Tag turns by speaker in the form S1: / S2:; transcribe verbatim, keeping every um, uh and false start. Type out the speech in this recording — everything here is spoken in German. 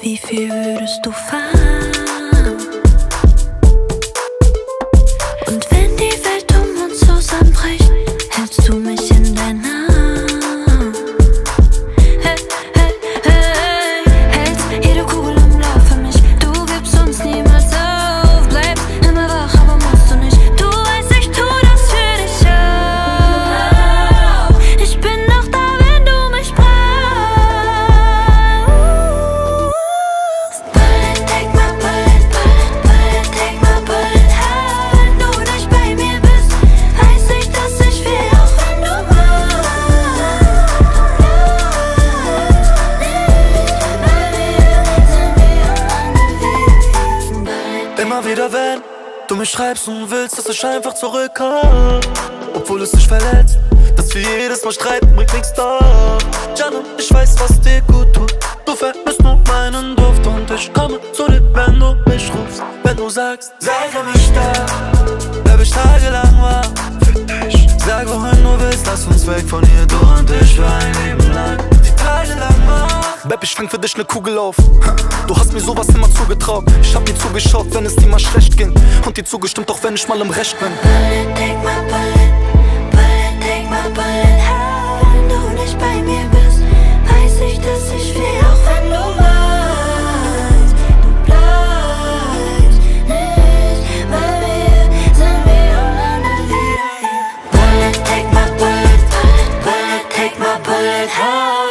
S1: Wie viel würdest du fahren? Und wenn die Welt um uns zusammenbricht, hältst du mich in deinen Arm. Hey, hey, hey, hältst jede Kugel im Lauf für mich. Du gibst uns niemals auf, bleibst immer wach, aber musst du nicht. Du weißt, ich tu das für dich auch. Ich bin noch da, wenn du mich brauchst. Bullet, take my bullet, bullet, bullet, take my bullet. Wenn du nicht bei mir bist, weiß ich, dass ich will, auch wenn du meinst.
S2: Immer wieder, wenn du mich schreibst und willst, dass ich einfach zurückkomme, obwohl es dich verletzt, dass wir jedes Mal streiten, bringt nichts da. Jana, ich weiß, was dir gut tut. Du vermisst nur meinen Duft und ich komme zu dir, wenn du mich rufst. Wenn du sagst, sei für mich da, bleib ich tagelang wach für dich. Sag, wohin du willst, lass uns weg von hier, du und ich für ein Leben lang. Die Tage lang wach. Babe, ich fang für dich ne Kugel auf. Du hast mir sowas immer zugetraut. Ich hab dir zugeschaut, wenn es dir mal schlecht ging, und dir zugestimmt, auch wenn ich mal im Recht bin.
S1: Bullet, take my bullet, bullet, take my bullet. Wenn du nicht bei mir bist, weiß ich, dass ich will, auch wenn du meinst, du bleibst nicht bei mir, sind wir einander wieder hier. Bullet, take my bullet, bullet, bullet, take my bullet.